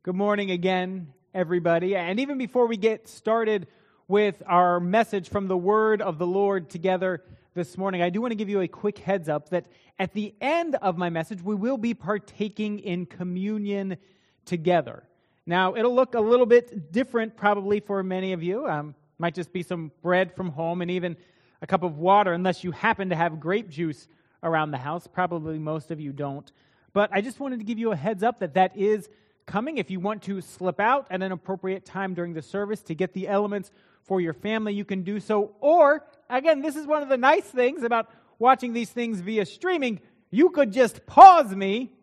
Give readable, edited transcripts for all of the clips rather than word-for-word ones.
Good morning again, everybody. And even before we get started with our message from the Word of the Lord together this morning, I do want to give you a quick heads up that at the end of my message, we will be partaking in communion together. Now, it'll look a little bit different probably for many of you. Might just be some bread from home and even a cup of water, unless you happen to have grape juice around the house. Probably most of you don't. But I just wanted to give you a heads up that is coming. If you want to slip out at an appropriate time during the service to get the elements for your family, you can do so. Or, again, this is one of the nice things about watching these things via streaming. You could just pause me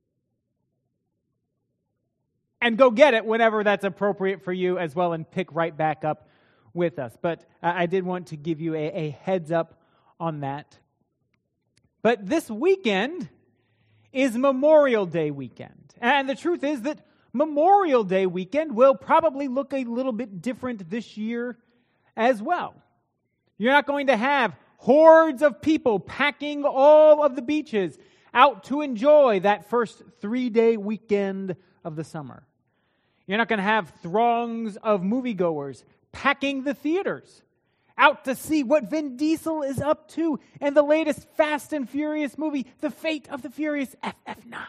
and go get it whenever that's appropriate for you as well and pick right back up with us. But I did want to give you a heads up on that. But this weekend is Memorial Day weekend. And the truth is that Memorial Day weekend will probably look a little bit different this year as well. You're not going to have hordes of people packing all of the beaches out to enjoy that first 3-day weekend of the summer. You're not going to have throngs of moviegoers packing the theaters out to see what Vin Diesel is up to in the latest Fast and Furious movie, The Fate of the Furious FF9.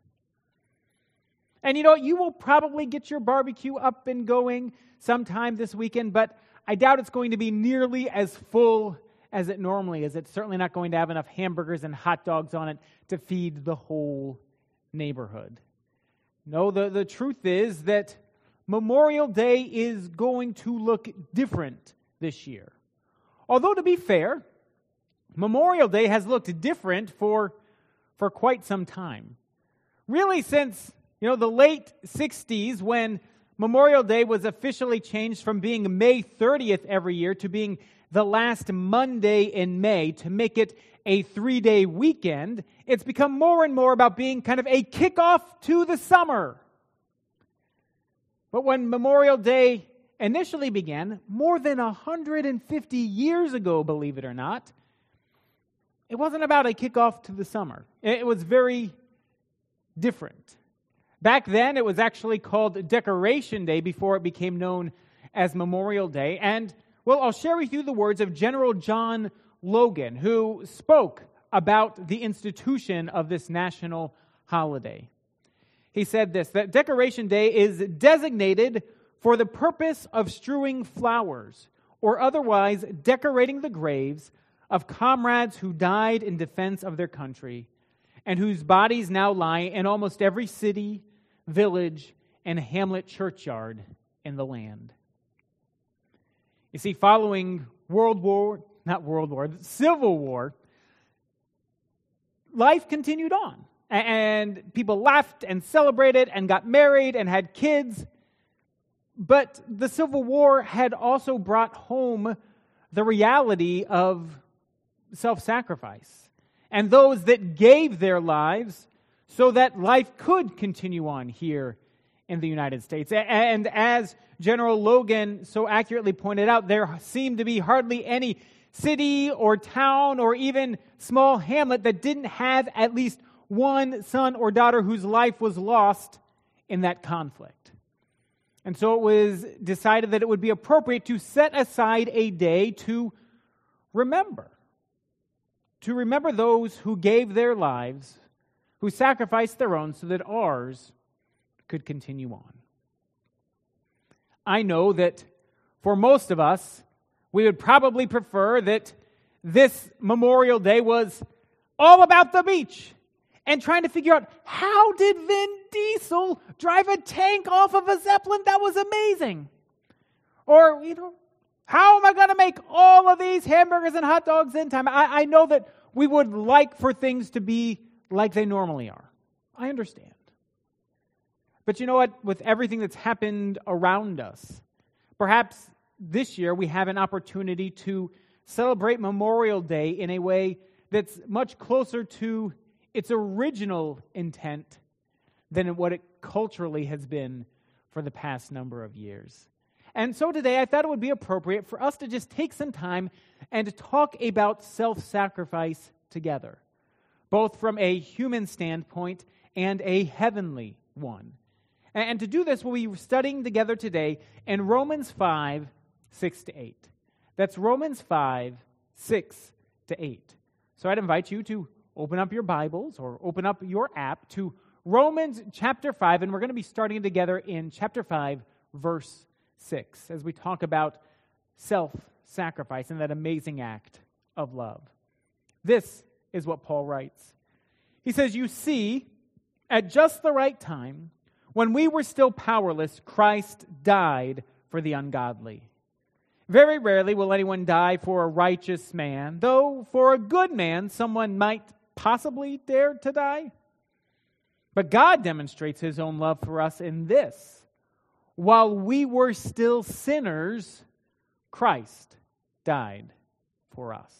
And you will probably get your barbecue up and going sometime this weekend, but I doubt it's going to be nearly as full as it normally is. It's certainly not going to have enough hamburgers and hot dogs on it to feed the whole neighborhood. No, the truth is that Memorial Day is going to look different this year. Although, to be fair, Memorial Day has looked different for quite some time. Really, since the late 60s, when Memorial Day was officially changed from being May 30th every year to being the last Monday in May to make it a 3-day weekend, it's become more and more about being kind of a kickoff to the summer. But when Memorial Day initially began, more than 150 years ago, believe it or not, it wasn't about a kickoff to the summer. It was very different. Back then, it was actually called Decoration Day before it became known as Memorial Day. And, I'll share with you the words of General John Logan, who spoke about the institution of this national holiday. He said this, that Decoration Day is designated for the purpose of strewing flowers or otherwise decorating the graves of comrades who died in defense of their country and whose bodies now lie in almost every city, village, and hamlet churchyard in the land. You see, following the Civil War, life continued on. And people laughed and celebrated and got married and had kids. But the Civil War had also brought home the reality of self-sacrifice and those that gave their lives so that life could continue on here in the United States. And as General Logan so accurately pointed out, there seemed to be hardly any city or town or even small hamlet that didn't have at least one son or daughter whose life was lost in that conflict. And so it was decided that it would be appropriate to set aside a day to remember those who gave their lives, who sacrificed their own so that ours could continue on. I know that for most of us, we would probably prefer that this Memorial Day was all about the beach and trying to figure out, how did Vin Diesel drive a tank off of a Zeppelin? That was amazing. Or, how am I going to make all of these hamburgers and hot dogs in time? I know that we would like for things to be like they normally are. I understand. But you know what? With everything that's happened around us, perhaps this year we have an opportunity to celebrate Memorial Day in a way that's much closer to its original intent than what it culturally has been for the past number of years. And so today I thought it would be appropriate for us to just take some time and talk about self-sacrifice together, both from a human standpoint and a heavenly one. And to do this, we'll be studying together today in Romans 5, 6 to 8. That's Romans 5, 6 to 8. So I'd invite you to open up your Bibles or open up your app to Romans chapter 5, and we're going to be starting together in chapter 5, verse 6, as we talk about self-sacrifice and that amazing act of love. This is what Paul writes. He says, "You see, at just the right time, when we were still powerless, Christ died for the ungodly. Very rarely will anyone die for a righteous man, though for a good man someone might possibly dare to die. But God demonstrates His own love for us in this: while we were still sinners, Christ died for us."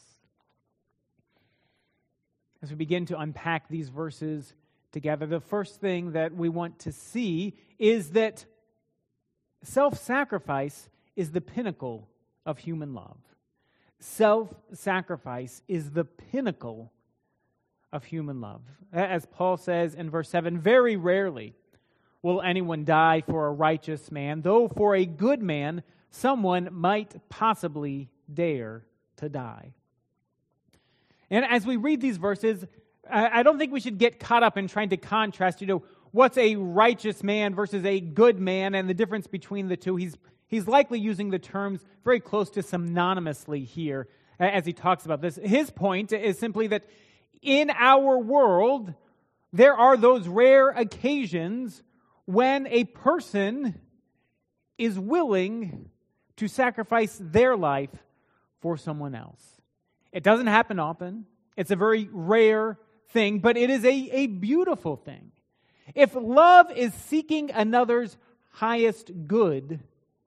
As we begin to unpack these verses together, the first thing that we want to see is that self-sacrifice is the pinnacle of human love. Self-sacrifice is the pinnacle of human love. As Paul says in verse 7, "Very rarely will anyone die for a righteous man, though for a good man someone might possibly dare to die." And as we read these verses, I don't think we should get caught up in trying to contrast, what's a righteous man versus a good man and the difference between the two. He's likely using the terms very close to synonymously here as he talks about this. His point is simply that in our world, there are those rare occasions when a person is willing to sacrifice their life for someone else. It doesn't happen often. It's a very rare thing, but it is a beautiful thing. If love is seeking another's highest good,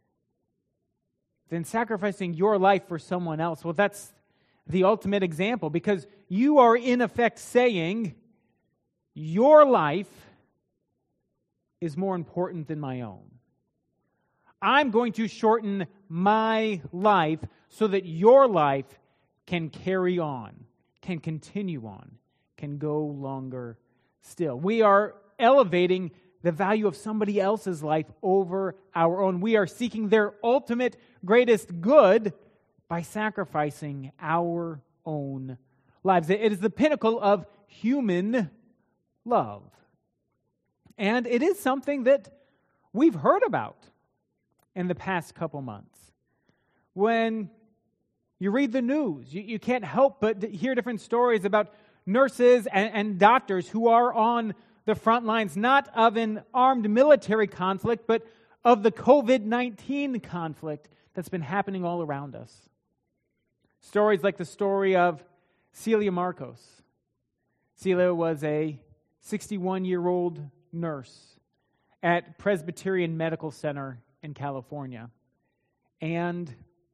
then sacrificing your life for someone else, well, that's the ultimate example, because you are in effect saying, your life is more important than my own. I'm going to shorten my life so that your life can carry on, can continue on, can go longer still. We are elevating the value of somebody else's life over our own. We are seeking their ultimate greatest good by sacrificing our own lives. It is the pinnacle of human love. And it is something that we've heard about in the past couple months. When you read the news, you can't help but hear different stories about nurses and doctors who are on the front lines, not of an armed military conflict, but of the COVID-19 conflict that's been happening all around us. Stories like the story of Celia Marcos. Celia was a 61-year-old nurse at Presbyterian Medical Center in California. And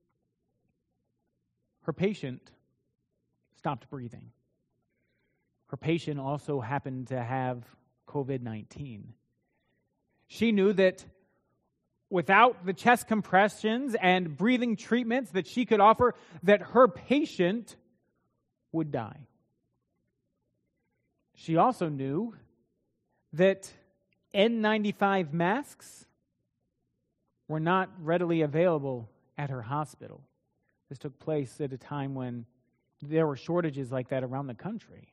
her patient stopped breathing. Her patient also happened to have COVID-19. She knew that without the chest compressions and breathing treatments that she could offer, that her patient would die. She also knew that N95 masks were not readily available at her hospital. This took place at a time when there were shortages like that around the country.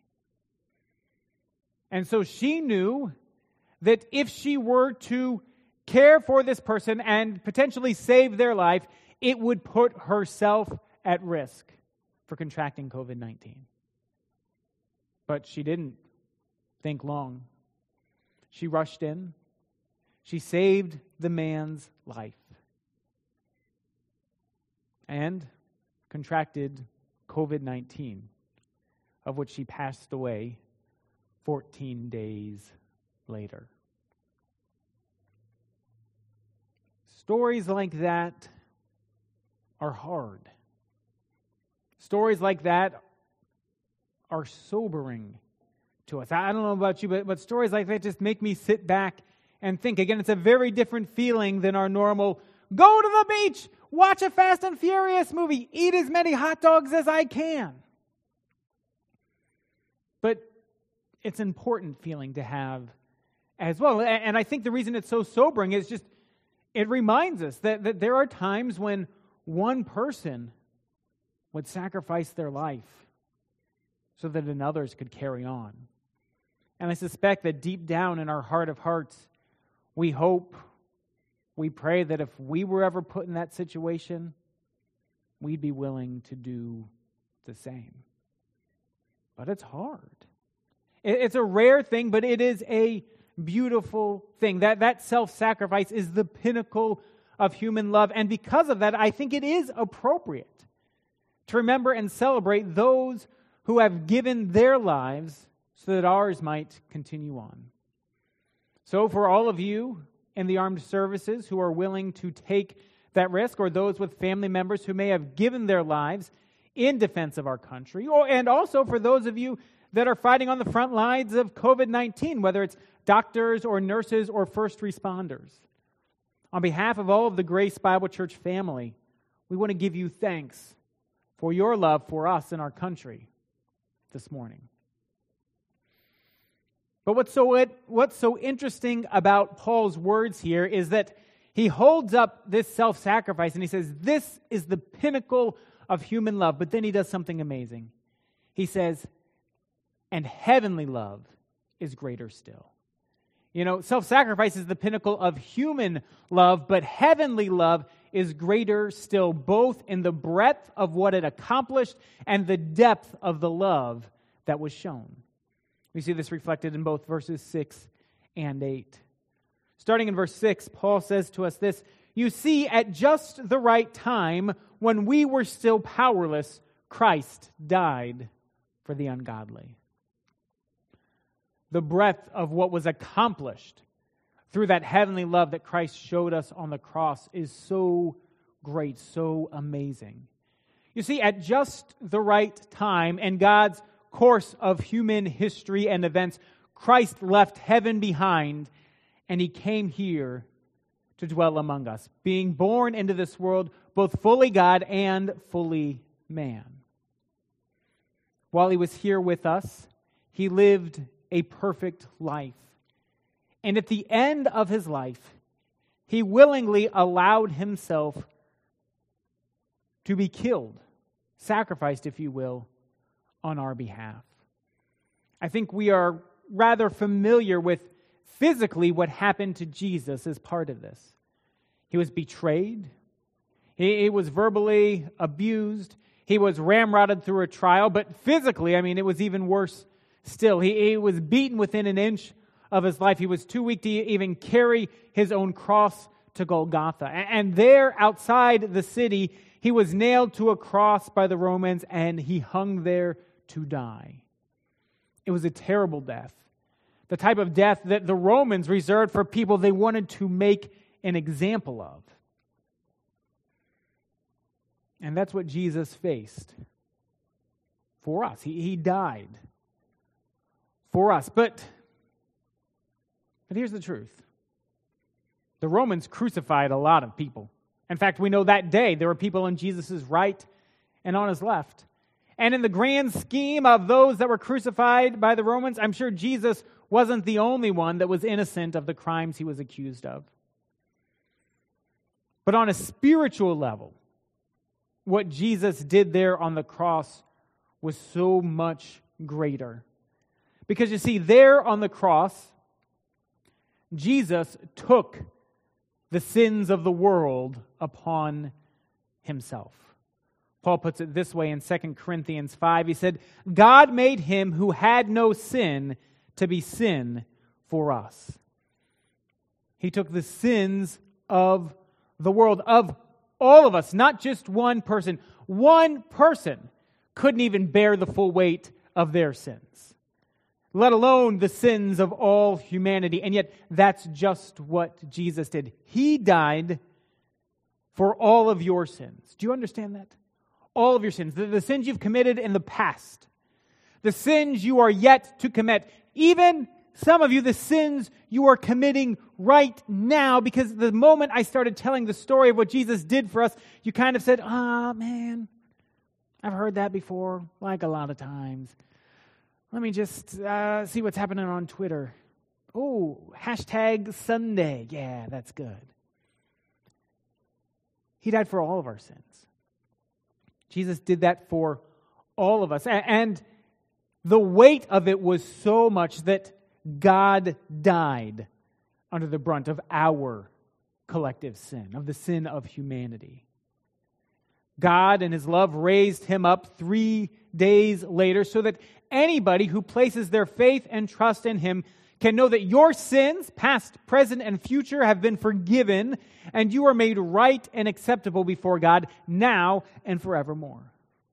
And so she knew that if she were to care for this person and potentially save their life, it would put herself at risk for contracting COVID-19. But she didn't think long. She rushed in. She saved the man's life and contracted COVID-19, of which she passed away 14 days later. Stories like that are hard. Stories like that are sobering to us. I don't know about you, but stories like that just make me sit back and think. Again, it's a very different feeling than our normal, go to the beach, watch a Fast and Furious movie, eat as many hot dogs as I can. But it's an important feeling to have as well. And I think the reason it's so sobering is just it reminds us that there are times when one person would sacrifice their life so that others could carry on. And I suspect that deep down in our heart of hearts, we hope, we pray that if we were ever put in that situation, we'd be willing to do the same. But it's hard. It's a rare thing, but it is a beautiful thing. That self-sacrifice is the pinnacle of human love. And because of that, I think it is appropriate to remember and celebrate those who have given their lives so that ours might continue on. So for all of you in the armed services who are willing to take that risk, or those with family members who may have given their lives in defense of our country, and also for those of you that are fighting on the front lines of COVID-19, whether it's doctors or nurses or first responders. On behalf of all of the Grace Bible Church family, we want to give you thanks for your love for us and our country this morning. But what's so interesting about Paul's words here is that he holds up this self-sacrifice and he says, this is the pinnacle of human love. But then he does something amazing. He says, and heavenly love is greater still. You know, self-sacrifice is the pinnacle of human love, but heavenly love is greater still, both in the breadth of what it accomplished and the depth of the love that was shown. We see this reflected in both verses 6 and 8. Starting in verse 6, Paul says to us this, "You see, at just the right time, when we were still powerless, Christ died for the ungodly." The breadth of what was accomplished through that heavenly love that Christ showed us on the cross is so great, so amazing. You see, at just the right time in God's course of human history and events, Christ left heaven behind and he came here to dwell among us, being born into this world both fully God and fully man. While he was here with us, he lived a perfect life. And at the end of his life, he willingly allowed himself to be killed, sacrificed, if you will, on our behalf. I think we are rather familiar with physically what happened to Jesus as part of this. He was betrayed. He was verbally abused. He was ramrodded through a trial. But physically, it was even worse still. He was beaten within an inch of his life. He was too weak to even carry his own cross to Golgotha. And there, outside the city, he was nailed to a cross by the Romans, and he hung there to die. It was a terrible death. The type of death that the Romans reserved for people they wanted to make an example of. And that's what Jesus faced for us. He died for us. But here's the truth. The Romans crucified a lot of people. In fact, we know that day there were people on Jesus' right and on his left. And in the grand scheme of those that were crucified by the Romans, I'm sure Jesus wasn't the only one that was innocent of the crimes he was accused of. But on a spiritual level, what Jesus did there on the cross was so much greater. Because you see, there on the cross, Jesus took the sins of the world upon himself. Paul puts it this way in 2 Corinthians 5. He said, God made him who had no sin to be sin for us. He took the sins of the world, of all of us, not just one person. One person couldn't even bear the full weight of their sins, let alone the sins of all humanity. And yet, that's just what Jesus did. He died for all of your sins. Do you understand that? All of your sins. The sins you've committed in the past. The sins you are yet to commit. Even some of you, the sins you are committing right now. Because the moment I started telling the story of what Jesus did for us, you kind of said, man, I've heard that before, like a lot of times. Let me just see what's happening on Twitter. Oh, hashtag Sunday. Yeah, that's good. He died for all of our sins. Jesus did that for all of us. And the weight of it was so much that God died under the brunt of our collective sin, of the sin of humanity. God, in his love, raised him up 3 days later so that anybody who places their faith and trust in him can know that your sins, past, present, and future, have been forgiven, and you are made right and acceptable before God now and forevermore.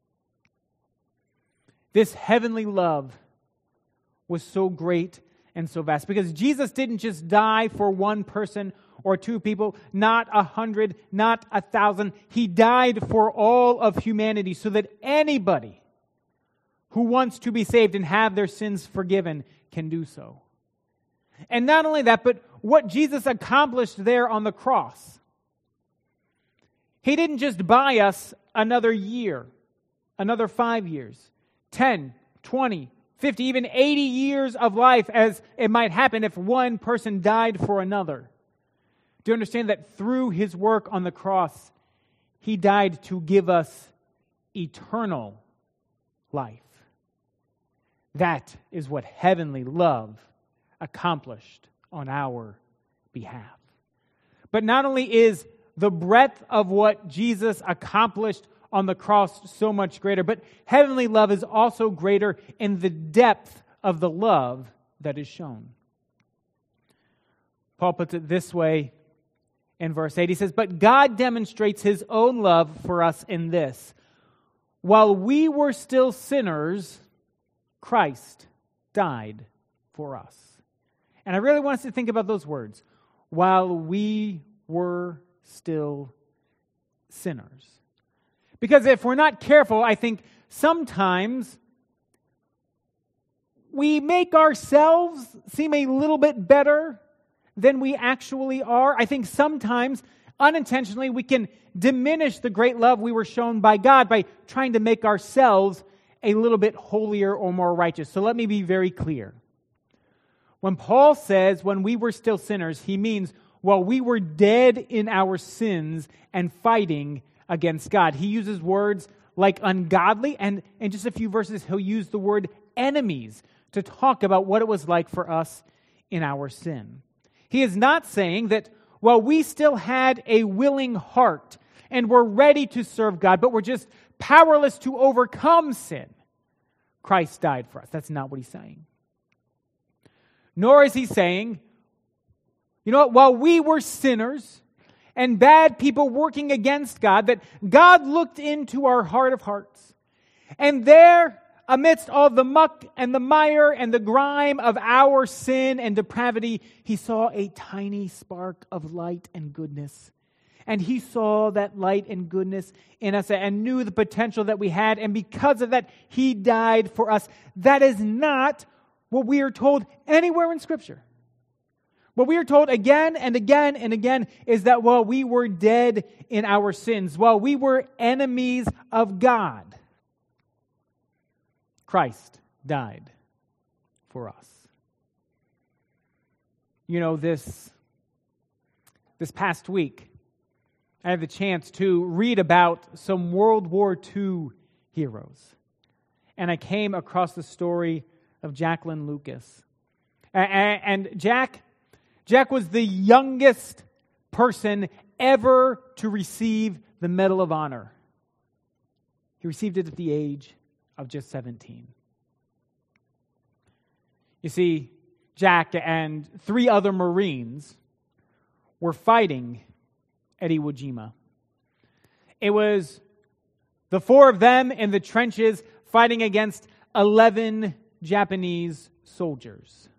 This heavenly love was so great and so vast because Jesus didn't just die for one person or two people, not 100, not 1,000. He died for all of humanity so that anybody who wants to be saved and have their sins forgiven can do so. And not only that, but what Jesus accomplished there on the cross. He didn't just buy us another year, another 5 years, 10, 20, 50, even 80 years of life, as it might happen if one person died for another. Do you understand that through his work on the cross, he died to give us eternal life? That is what heavenly love accomplished on our behalf. But not only is the breadth of what Jesus accomplished on the cross so much greater, but heavenly love is also greater in the depth of the love that is shown. Paul puts it this way in verse 8. He says, "But God demonstrates his own love for us in this: while we were still sinners, Christ died for us." And I really want us to think about those words. While we were still sinners. Because if we're not careful, I think sometimes we make ourselves seem a little bit better than we actually are. I think sometimes, unintentionally, we can diminish the great love we were shown by God by trying to make ourselves a little bit holier or more righteous. So let me be very clear. When Paul says when we were still sinners, he means while we were dead in our sins and fighting against God. He uses words like ungodly, and in just a few verses he'll use the word enemies to talk about what it was like for us in our sin. He is not saying that while we still had a willing heart and were ready to serve God, but were just powerless to overcome sin, Christ died for us. That's not what he's saying. Nor is he saying, you know what, while we were sinners and bad people working against God, that God looked into our heart of hearts. And there, amidst all the muck and the mire and the grime of our sin and depravity, he saw a tiny spark of light and goodness. And he saw that light and goodness in us and knew the potential that we had. And because of that, he died for us. That is not what we are told anywhere in Scripture. What we are told again and again and again is that while we were dead in our sins, while we were enemies of God, Christ died for us. You know, this past week, I had the chance to read about some World War II heroes. And I came across the story of Jacqueline Lucas. And Jack was the youngest person ever to receive the Medal of Honor. He received it at the age of just 17. You see, Jack and 3 other Marines were fighting at Iwo Jima. It was the 4 of them in the trenches fighting against 11 Japanese soldiers.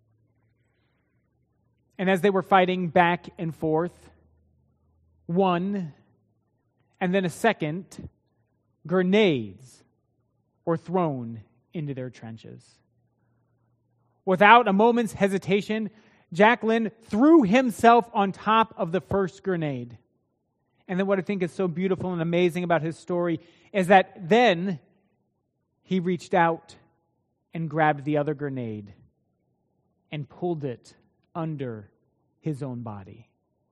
And as they were fighting back and forth, one and then a second, grenades were thrown into their trenches. Without a moment's hesitation, Jacqueline threw himself on top of the first grenade. And then what I think is so beautiful and amazing about his story is that then he reached out and grabbed the other grenade and pulled it under his own body,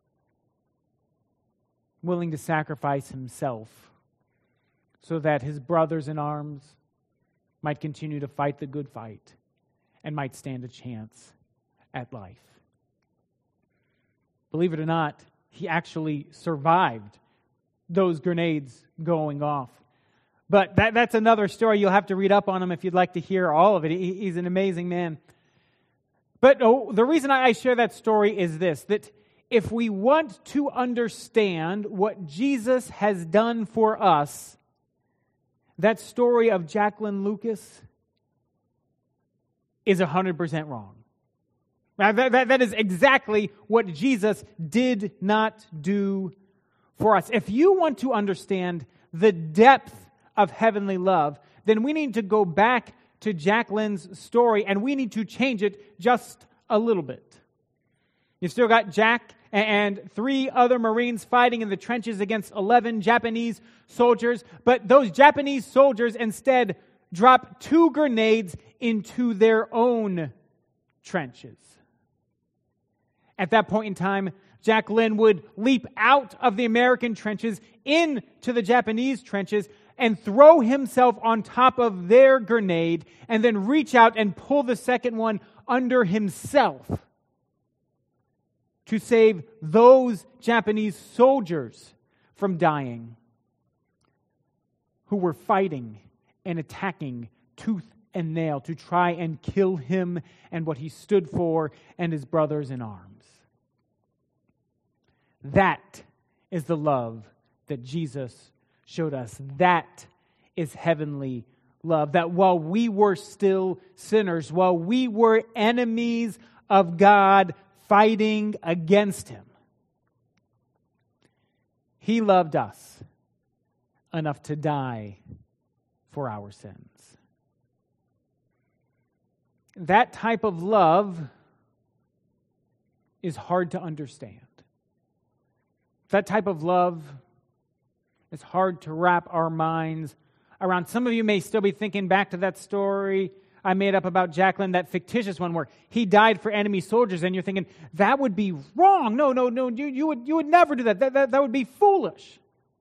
willing to sacrifice himself so that his brothers in arms might continue to fight the good fight and might stand a chance at life. Believe it or not, he actually survived those grenades going off. But that's another story. You'll have to read up on him if you'd like to hear all of it. He's an amazing man. But the reason I share that story is this, that if we want to understand what Jesus has done for us, that story of Jacqueline Lucas is 100% wrong. Now, that is exactly what Jesus did not do for us. If you want to understand the depth of heavenly love, then we need to go back to Jacqueline's story and we need to change it just a little bit. You've still got Jack and 3 other Marines fighting in the trenches against 11 Japanese soldiers, but those Japanese soldiers instead drop 2 grenades into their own trenches. At that point in time, Jacqueline would leap out of the American trenches into the Japanese trenches and throw himself on top of their grenade and then reach out and pull the second one under himself to save those Japanese soldiers from dying who were fighting and attacking tooth and nail to try and kill him and what he stood for and his brothers in arms. That is the love that Jesus showed us. That is heavenly love. That while we were still sinners, while we were enemies of God fighting against him, he loved us enough to die for our sins. That type of love is hard to understand. That type of love is hard to wrap our minds around. Some of you may still be thinking back to that story I made up about Jacqueline, that fictitious one where he died for enemy soldiers, and you're thinking, that would be wrong. No, you would never do that. That would be foolish.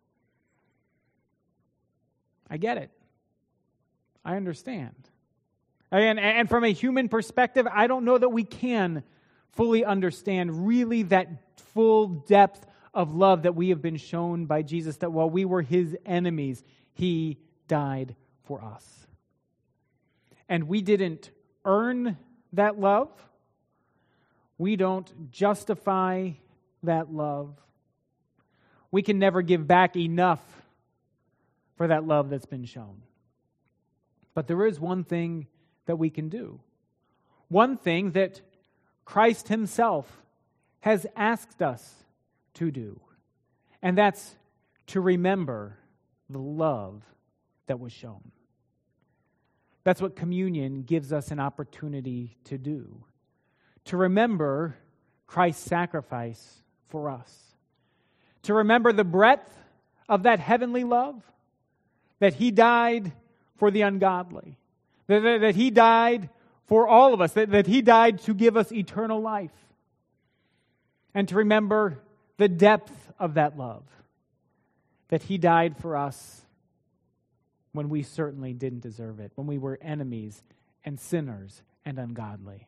I get it. I understand. And from a human perspective, I don't know that we can fully understand really that full depth of love that we have been shown by Jesus, that while we were his enemies, he died for us. And we didn't earn that love. We don't justify that love. We can never give back enough for that love that's been shown. But there is one thing that we can do. One thing that Christ himself has asked us to do. And that's to remember the love that was shown. That's what communion gives us an opportunity to do. To remember Christ's sacrifice for us. To remember the breadth of that heavenly love. That he died for the ungodly. That he died for all of us. That he died to give us eternal life. And to remember the depth of that love. That he died for us when we certainly didn't deserve it. When we were enemies and sinners and ungodly.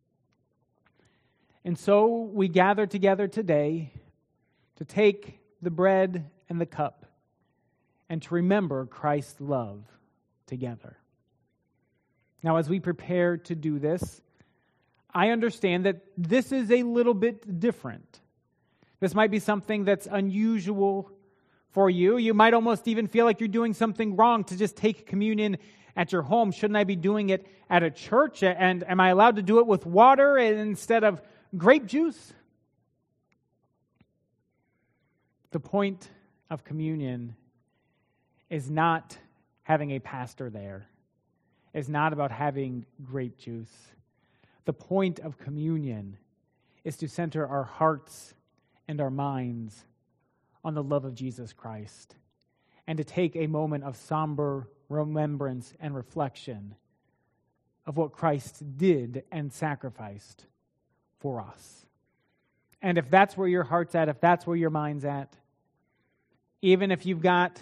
And so we gather together today to take the bread and the cup and to remember Christ's love together. Now, as we prepare to do this, I understand that this is a little bit different. This might be something that's unusual for you. You might almost even feel like you're doing something wrong to just take communion at your home. Shouldn't I be doing it at a church? And am I allowed to do it with water instead of grape juice? The point of communion is not having a pastor there. It's not about having grape juice. The point of communion is to center our hearts and our minds on the love of Jesus Christ and to take a moment of somber remembrance and reflection of what Christ did and sacrificed for us. And if that's where your heart's at, if that's where your mind's at, even if you've got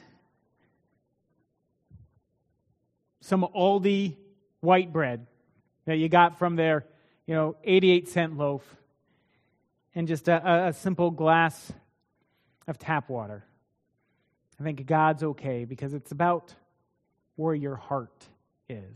some Aldi white bread that you got from their, 88-cent loaf and just a simple glass of tap water, I think God's okay because it's about where your heart is.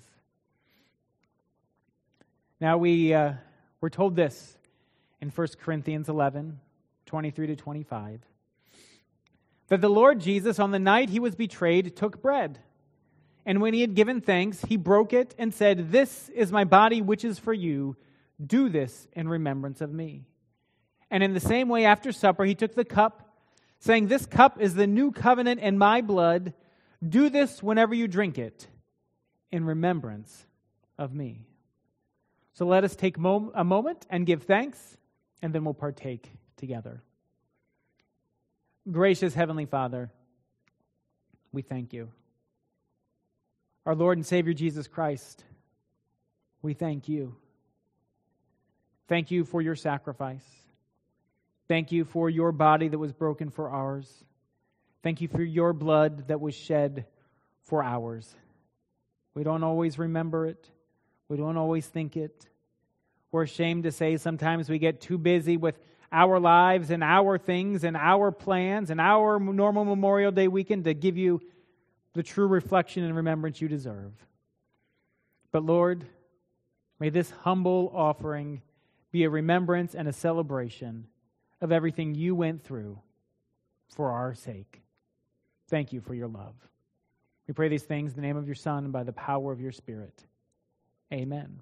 Now we're told this in 1 Corinthians 11, 23 to 25, that the Lord Jesus, on the night he was betrayed, took bread. And when he had given thanks, he broke it and said, "This is my body which is for you. Do this in remembrance of me." And in the same way, after supper, he took the cup, saying, "This cup is the new covenant in my blood. Do this whenever you drink it in remembrance of me." So let us take a moment and give thanks, and then we'll partake together. Gracious Heavenly Father, we thank you. Our Lord and Savior Jesus Christ, we thank you. Thank you for your sacrifice. Thank you for your body that was broken for ours. Thank you for your blood that was shed for ours. We don't always remember it. We don't always think it. We're ashamed to say sometimes we get too busy with our lives and our things and our plans and our normal Memorial Day weekend to give you the true reflection and remembrance you deserve. But Lord, may this humble offering be a remembrance and a celebration of everything you went through for our sake. Thank you for your love. We pray these things in the name of your Son and by the power of your Spirit. Amen.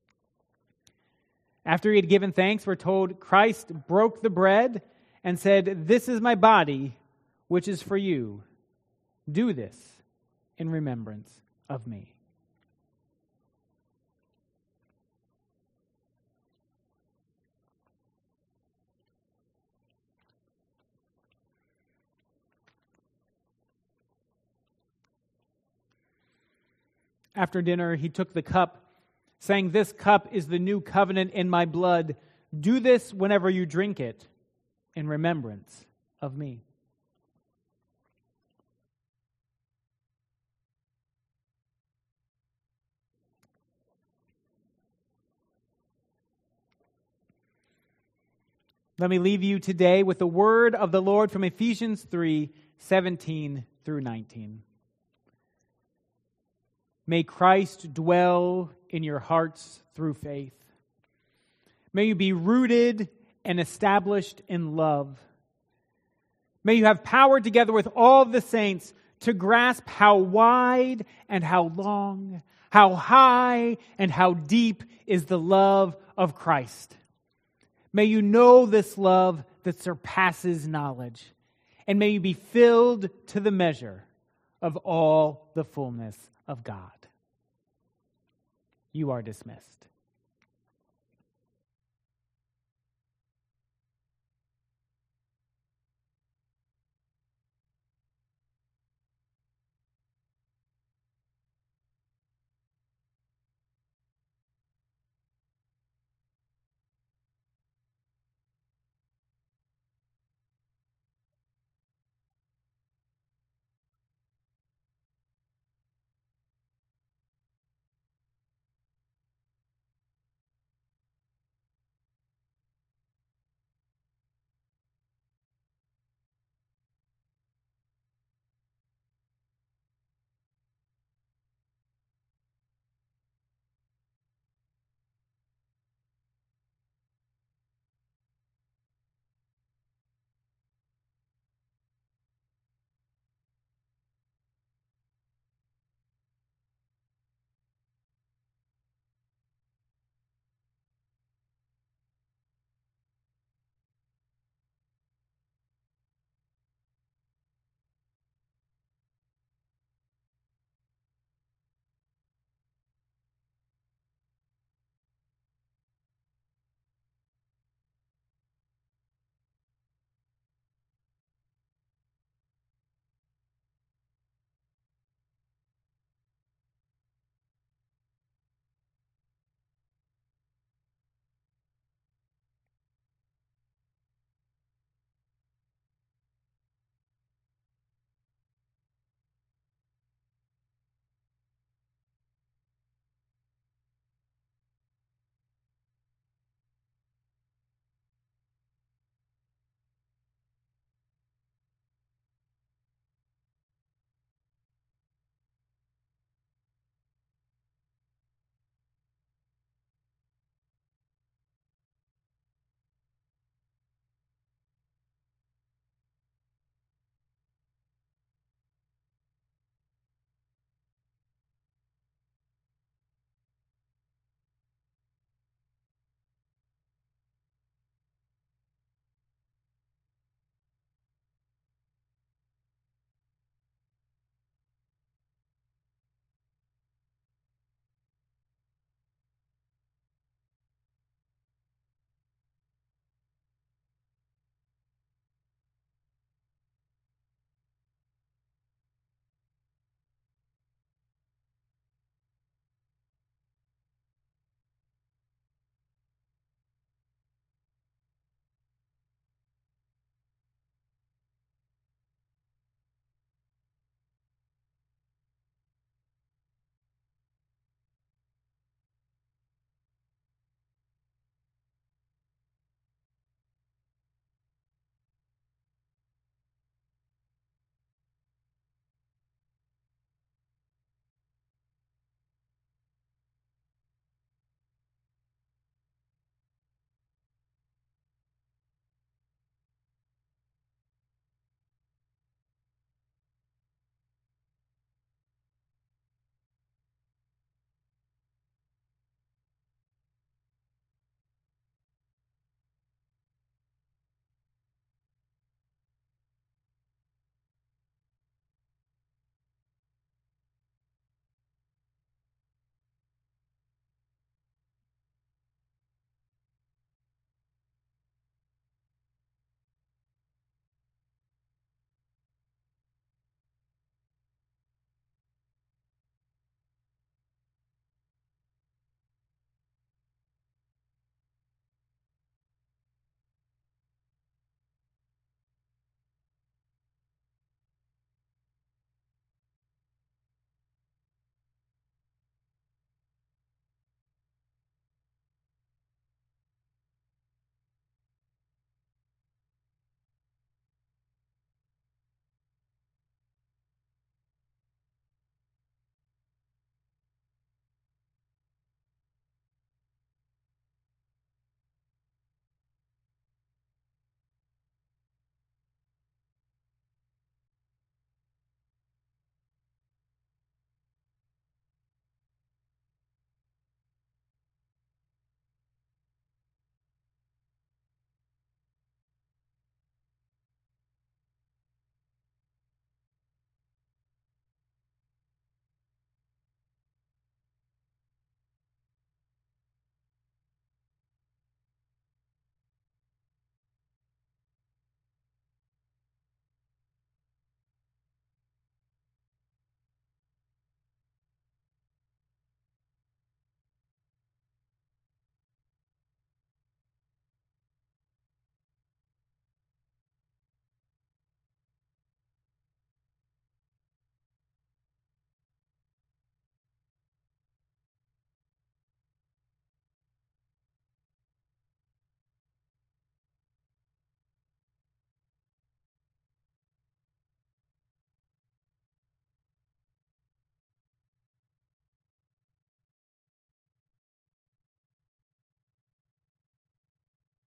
After he had given thanks, we're told Christ broke the bread and said, "This is my body, which is for you. Do this in remembrance of me." After dinner, he took the cup, saying, "This cup is the new covenant in my blood. Do this whenever you drink it in remembrance of me." Let me leave you today with the word of the Lord from Ephesians 3, 17 through 19. May Christ dwell in your hearts through faith. May you be rooted and established in love. May you have power together with all the saints to grasp how wide and how long, how high and how deep is the love of Christ. May you know this love that surpasses knowledge, and may you be filled to the measure of all the fullness of God. You are dismissed.